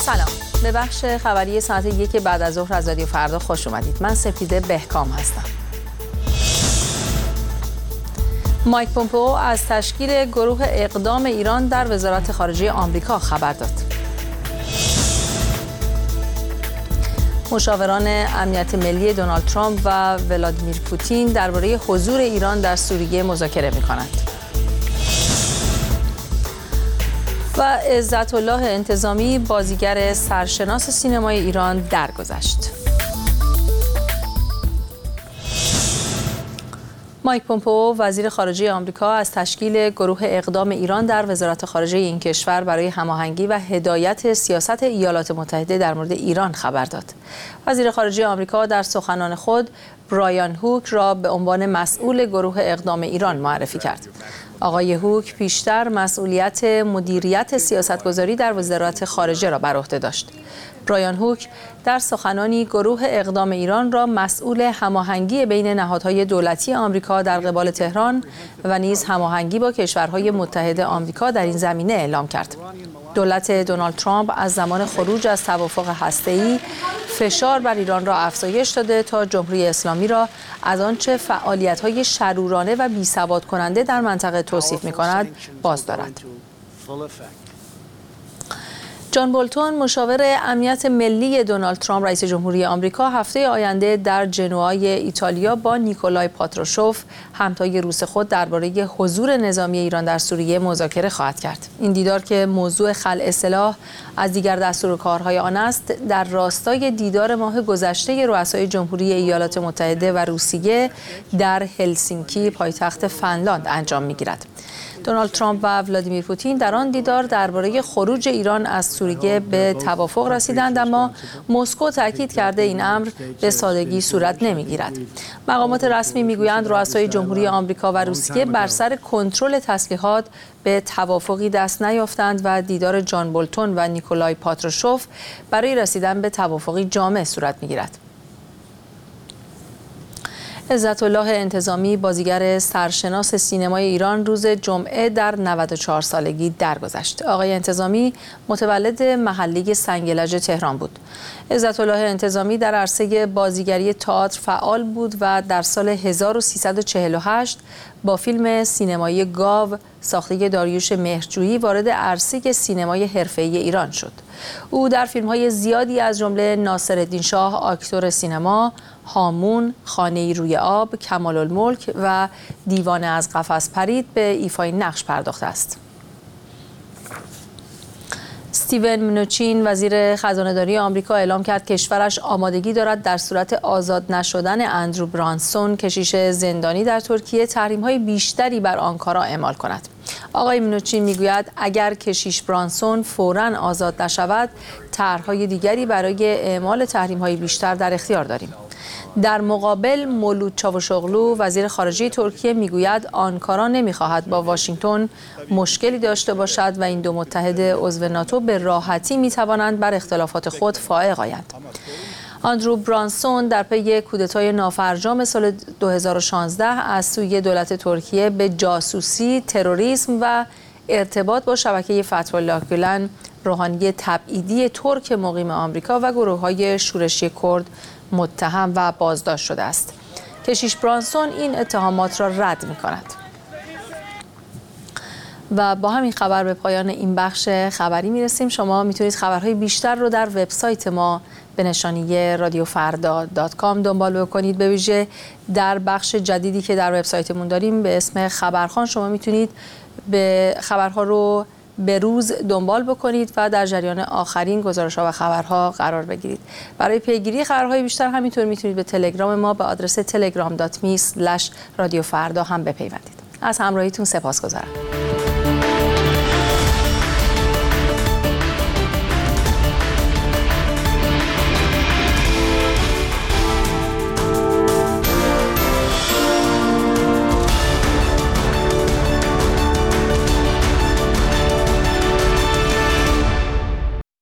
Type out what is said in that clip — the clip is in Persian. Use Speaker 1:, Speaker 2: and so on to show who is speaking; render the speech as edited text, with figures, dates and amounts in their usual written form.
Speaker 1: سلام، به بخش خبری ساعت 1 بعد از ظهر از رادیو فردا خوش اومدید. من سپیده بهکام هستم. مایک پومپئو از تشکیل گروه اقدام ایران در وزارت خارجه آمریکا خبر داد. مشاوران امنیت ملی دونالد ترامپ و ولادیمیر پوتین درباره حضور ایران در سوریه مذاکره می‌کنند. و عزت الله انتظامی بازیگر سرشناس سینمای ایران درگذشت. مایک پومپئو وزیر خارجه آمریکا از تشکیل گروه اقدام ایران در وزارت خارجه این کشور برای هماهنگی و هدایت سیاست ایالات متحده در مورد ایران خبر داد. وزیر خارجه آمریکا در سخنان خود برایان هوک را به عنوان مسئول گروه اقدام ایران معرفی کرد. آقای هوک پیشتر مسئولیت مدیریت سیاستگذاری در وزارت خارجه را بر عهده داشت. برایان هوک در سخنانی گروه اقدام ایران را مسئول هماهنگی بین نهادهای دولتی آمریکا در قبال تهران و نیز هماهنگی با کشورهای متحد آمریکا در این زمینه اعلام کرد. دولت دونالد ترامپ از زمان خروج از توافق هسته‌ای فشار بر ایران را افزایش داده تا جمهوری اسلامی را از آنچه فعالیت‌های شرورانه و بی‌ثبات کننده در منطقه توصیف می‌کند باز دارد. جان بولتون مشاور امنیت ملی دونالد ترامپ رئیس جمهوری آمریکا هفته آینده در ژنوای ایتالیا با نیکولای پاتروشوف همتای روس خود درباره حضور نظامی ایران در سوریه مذاکره خواهد کرد. این دیدار که موضوع خلع سلاح از دیگر دستورالکارهای آن است، در راستای دیدار ماه گذشته رؤسای جمهوری ایالات متحده و روسیه در هلسینکی پایتخت فنلاند انجام می‌گیرد. دونالد ترامپ و ولادیمیر پوتین در آن دیدار درباره خروج ایران از سوریه به توافق رسیدند، اما مسکو تاکید کرده این امر به سادگی صورت نمیگیرد. مقامات رسمی میگویند رؤسای جمهوری آمریکا و روسیه بر سر کنترل تسلیحات به توافقی دست نیافتند و دیدار جان بولتون و نیکولای پاتروشوف برای رسیدن به توافقی جامع صورت میگیرد. عزت الله انتظامی بازیگر سرشناس سینمای ایران روز جمعه در 94 سالگی درگذشت. آقای انتظامی متولد محله سنگلج تهران بود. عزت الله انتظامی در عرصه بازیگری تئاتر فعال بود و در سال 1348 با فیلم سینمایی گاو ساخته داریوش مهرجویی وارد عرصه سینمای حرفه‌ای ایران شد. او در فیلم‌های زیادی از جمله ناصرالدین شاه آکتور سینما، هامون، خانه‌ای روی آب، کمال‌الملک و دیوانه از قفس پرید به ایفای نقش پرداخته است. استیون منوچین وزیر خزانه‌داری آمریکا اعلام کرد کشورش آمادگی دارد در صورت آزاد نشدن اندرو برانسون کشیش زندانی در ترکیه تحریم‌های بیشتری بر آنکارا اعمال کند. آقای منوچین میگوید اگر کشیش برانسون فوراً آزاد نشود طرح‌های دیگری برای اعمال تحریم‌های بیشتر در اختیار داریم. در مقابل مولود چاوشوغلو وزیر خارجه ترکیه میگوید آنکارا نمیخواهد با واشنگتن مشکلی داشته باشد و این دو متحد عضو ناتو به راحتی میتوانند بر اختلافات خود فائق آیند. اندرو برانسون در پی کودتای نافرجام سال 2016 از سوی دولت ترکیه به جاسوسی، تروریسم و ارتباط با شبکه فتح‌الله گولن روحانی تبعیدی ترک مقیم آمریکا و گروه‌های شورشی کرد متهم و بازداشت شده است. کشیش برانسون این اتهامات را رد می‌کند. و با همین خبر به پایان این بخش خبری میرسیم. شما میتونید خبرهای بیشتر رو در وبسایت ما به نشانی radioffarda.com دنبال بکنید. به ویژه در بخش جدیدی که در وبسایتمون داریم به اسم خبرخوان شما میتونید به خبرها رو به روز دنبال بکنید و در جریان آخرین گزارش‌ها و خبرها قرار بگیرید. برای پیگیری خبرهای بیشتر همینطور میتونید به تلگرام ما به آدرس telegram.me/radiofarda هم بپیوندید. از همراهیتون سپاسگزارم.